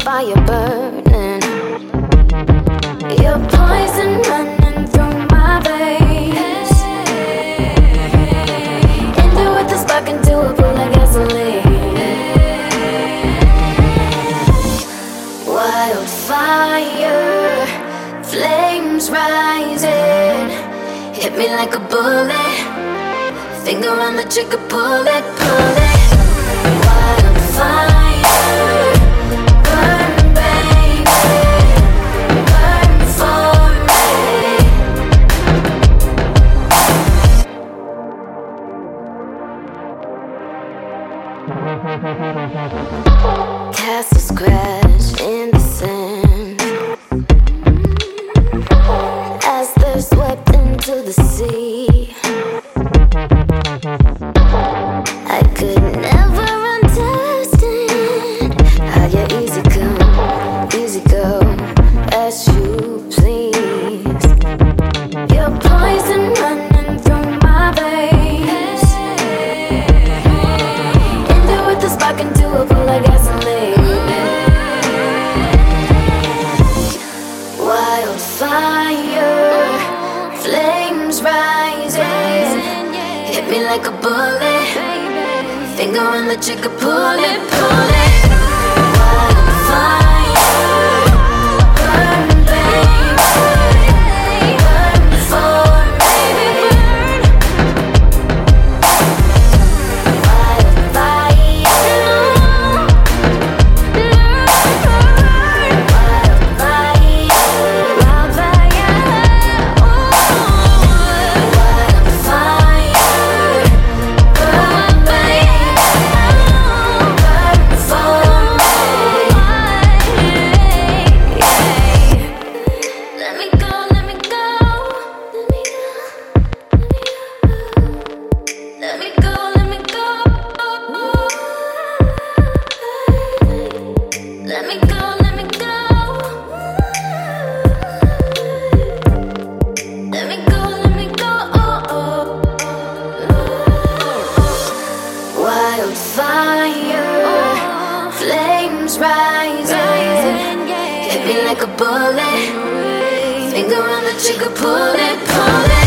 fire burning. Your poison running through my veins. Into with the spark, into a pool of gasoline. Wildfire, flames rising. Hit me like a bullet. Finger on the trigger, pull it, pull it. Wildfire, burn baby, burn for me. Castles crash in the sand as they're swept into the sea. I could never understand how you easy go as you please. Your poison running through my veins. Into with the spark, into a pool of gasoline. Wildfire, flames rising. Hit me like a bullet. Finger on the trigger, pull it, pull it. Wildfire, burn baby, burn for me. Wildfire, Wildfire, flames rising. Hit me like a bullet. Finger on the trigger, pull it, pull it.